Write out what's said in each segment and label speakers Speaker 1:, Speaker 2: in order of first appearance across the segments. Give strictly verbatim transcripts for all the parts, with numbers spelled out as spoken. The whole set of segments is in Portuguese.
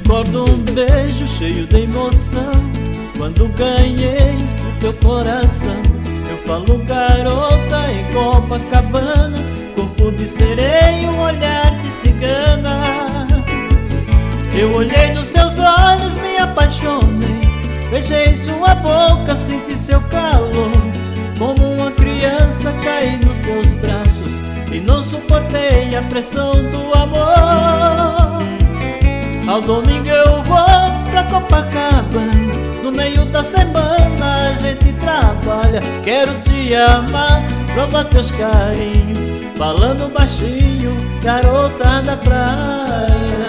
Speaker 1: recordo um beijo cheio de emoção, quando ganhei o teu coração. Eu falo garota em Copacabana, corpo de sereia, um olhar de cigana. Eu olhei nos seus olhos, me apaixonei, beijei sua boca, senti seu calor. Como uma criança caí nos seus braços e não suportei a pressão do amor. Ao domingo eu vou pra Copacabana, no meio da semana a gente trabalha. Quero te amar, prova teus carinhos, falando baixinho, garota da praia.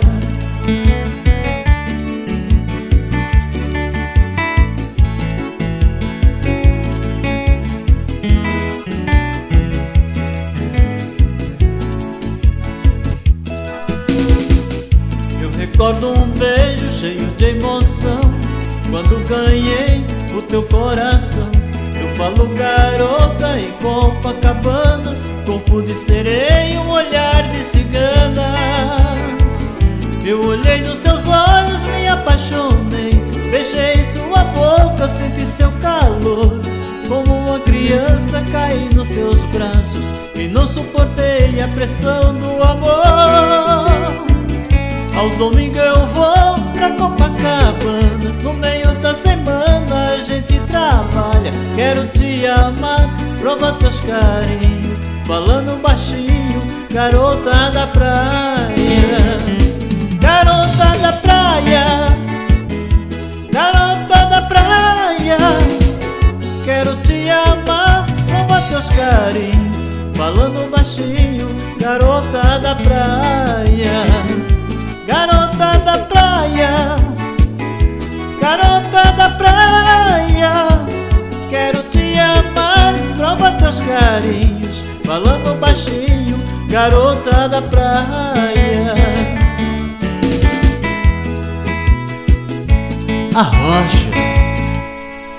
Speaker 1: Recordo um beijo cheio de emoção, quando ganhei o teu coração. Eu falo garota em Copacabana, corpo de sereia, um olhar de cigana. Eu olhei nos seus olhos, me apaixonei, beijei sua boca, senti seu calor. Como uma criança caí nos seus braços e não suportei a pressão do amor. Aos domingos eu vou pra Copacabana, no meio da semana a gente trabalha. Quero te amar, prova teus carinhos, falando baixinho, garota da praia. Garota da praia, garota da praia. Quero te amar, prova teus carinhos, falando baixinho, garota da praia. Garota da praia, garota da praia. Quero te amar, prova teus carinhos, falando baixinho, garota da praia.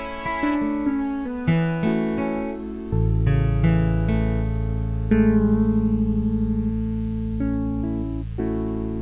Speaker 2: Arrocha.